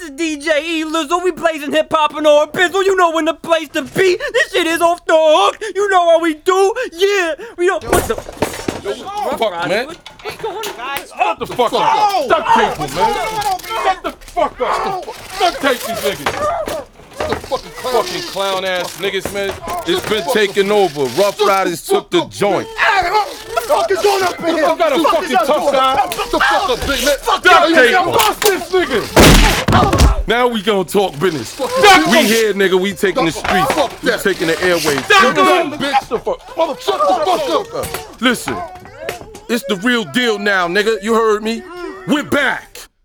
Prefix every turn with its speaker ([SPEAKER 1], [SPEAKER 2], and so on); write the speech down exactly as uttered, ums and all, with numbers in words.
[SPEAKER 1] is D J E Lizzo. We blazing hip hop and all bizzle. You know when the place to be. This shit is off the hook. You know what we do? Yeah. We don't. What the?
[SPEAKER 2] Yo, what the fuck, man?
[SPEAKER 1] What's going on?
[SPEAKER 2] Shut the fuck up. Duct tape them, man. Shut the fuck up. Duct tape these niggas. Fucking clown ass niggas, man. It's been taken over. Rough Riders took the joint.
[SPEAKER 3] What the fuck is going up in here?
[SPEAKER 2] I got a fucking tough guy. Shut the fuck up, big man. Duct tape them. Bust this nigga. Now we gonna talk business. We here, nigga. We taking the streets. We taking the airways. You done, bitch. The fuck. Shut the fuck up. Listen, it's the real deal now, nigga. You heard me? We're back.